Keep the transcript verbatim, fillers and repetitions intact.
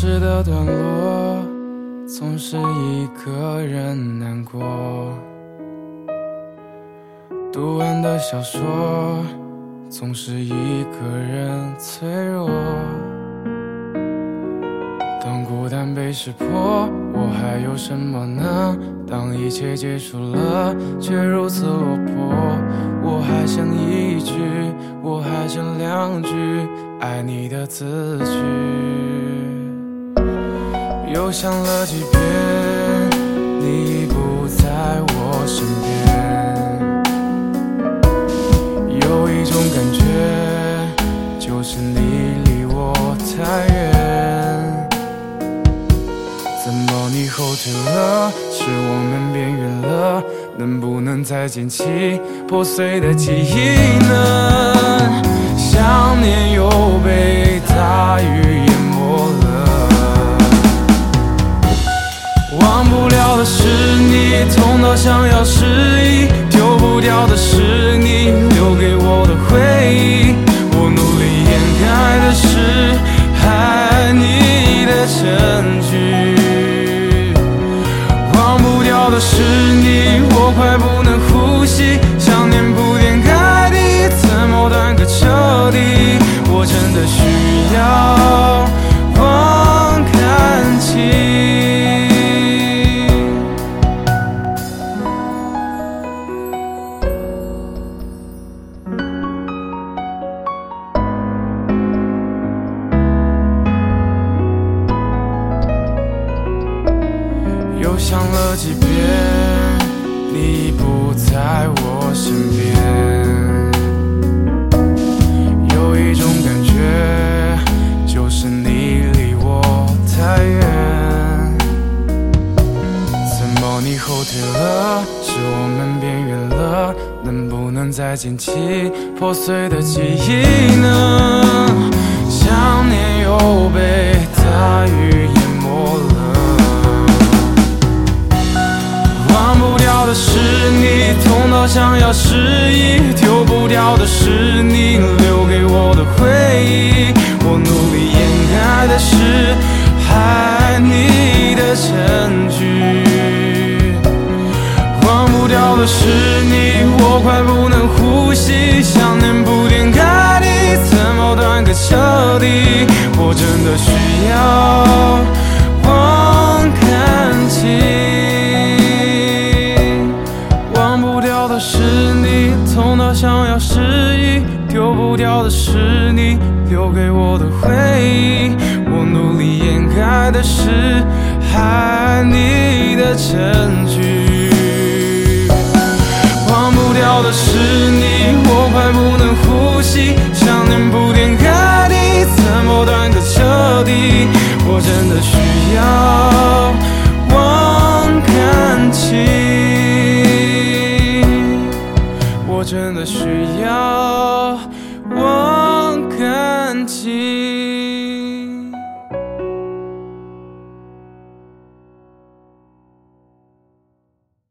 事的段落，总是一个人难过。读完的小说，总是一个人脆弱。当孤单被识破，我还有什么呢？当一切结束了，却如此落魄。我还剩一句，我还剩两句爱你的字句。又想了几遍，你已不在我身边。有一种感觉，就是你离我太远。怎么你后退了？是我们边缘了？能不能再捡起破碎的记忆呢？想念又被大雨淹没了。忘不了的是你，痛到想要失忆，丢不掉的是你留给我的回忆。我努力掩盖的是爱你的证据，忘不掉的是你，我快不能呼吸，想念不点盖地，怎么断个彻底？我真的需要忘感情。又想了几遍，你已不在我身边。有一种感觉，就是你离我太远。怎么你后退了？是我们边缘了？能不能再捡起破碎的记忆呢？想念又被大雨淹没了。忘不掉的是你，痛到想要失忆，丢不掉的是你留给我的回忆。我努力掩盖的是爱你的证据，忘不掉的是你，我快不能呼吸，想念不点盖地，怎么断个彻底？我真的需要忘感情。是你痛到想要失忆，丢不掉的是你留给我的回忆。我努力掩盖的是爱你的证据，忘不掉的是你，我快不能呼吸，想念不点盖地，怎么断个彻底？我真的需要忘感情。我真的需要忘感情。